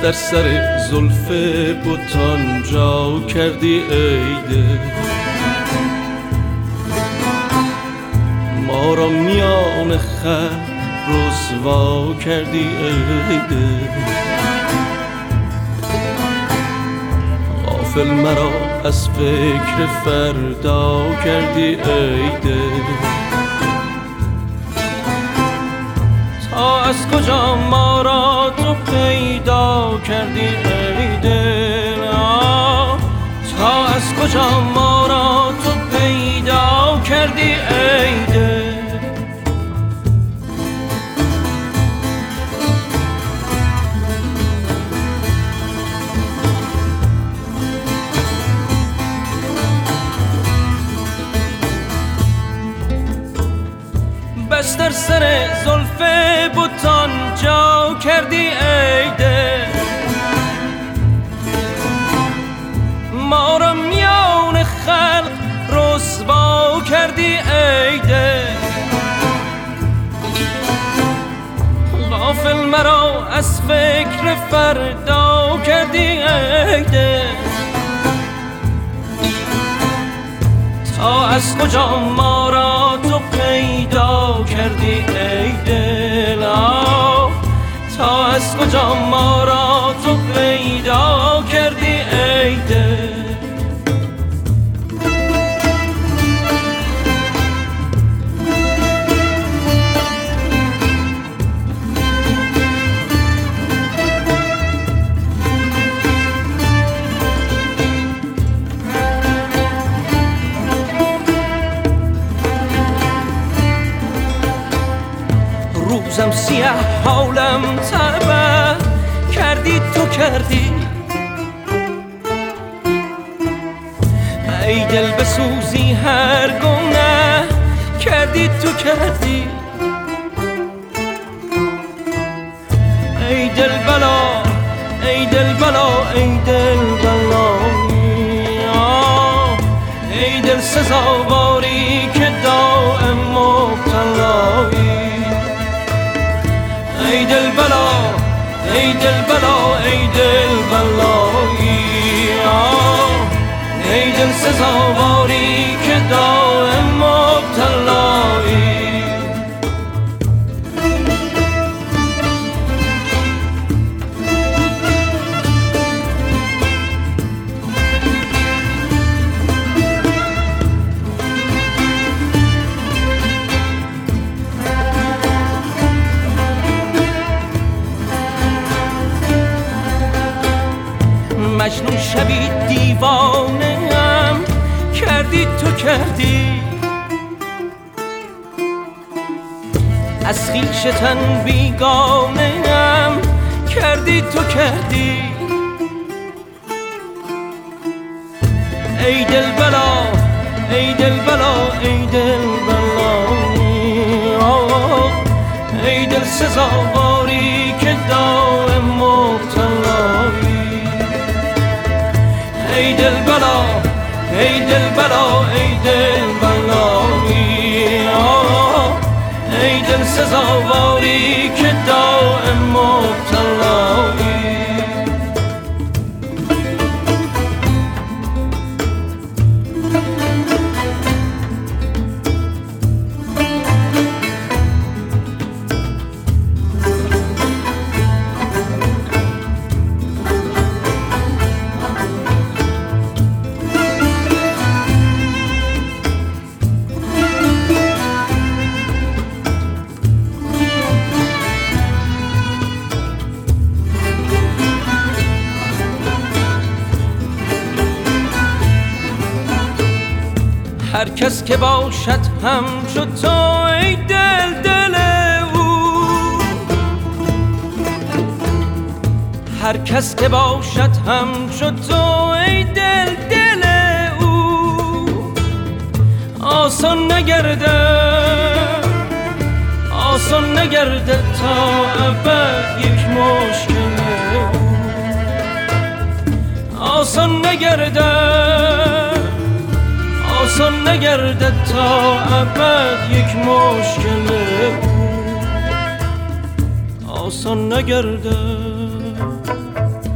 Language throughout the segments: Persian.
در سر زلف بتان جا کردی ای دل، ما را میان خلق رسوا کردی ای دل. غافل مرا از فکر فردا کردی ای دل، تا از کجا ما را تو پیدا کردی ای دل، تا از کجا ما را تو پیدا کردی ای دل. بس در سر زلف بتان جا کردی ای دل، ما را میان خلق رسوا کردی ای دل. غافل مرا از فکر فردا کردی ای دل، تا از کجا ما را تو پیدا کردی ای دل، تا از کجا ما را تو پیدا کردی ای دل. روزم سیاه حالم تربه کردی تو کردی ای دل، بسوزی هر گونه کردی تو کردی ای دل بلا، ای دل بلا، ای دل بلا، ای دل سزاواری که دائم مبتلایی ای دل بلا، ای دل بلا، ای دل بلایی، ای دل سزاواری که دائم مبتلایی. مجنون شبی دیوانه هم کردی تو کردی، از خویش تن بیگانه هم کردی تو کردی ای دل بلا، ای دل بلا، ای دل بلا، ای دل سزاواری که دائم مبتلایی ای دل بلا، ای دل بلا، ای دل بلایی، ای دل سزاواری که دائم مبتلایی. هر کس که باشد همچو تو ای دل دل او، هر کس که باشد همچو تو ای دل دل او، آسان نگرده، آسان نگرده تا ابد یک مشکل او، آسان نگرده، آسان نگرده تا ابد یک مشکل او، آسان نگرده.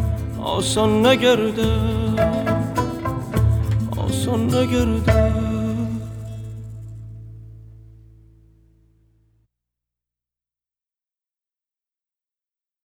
آسان نگرده، آسان نگرده.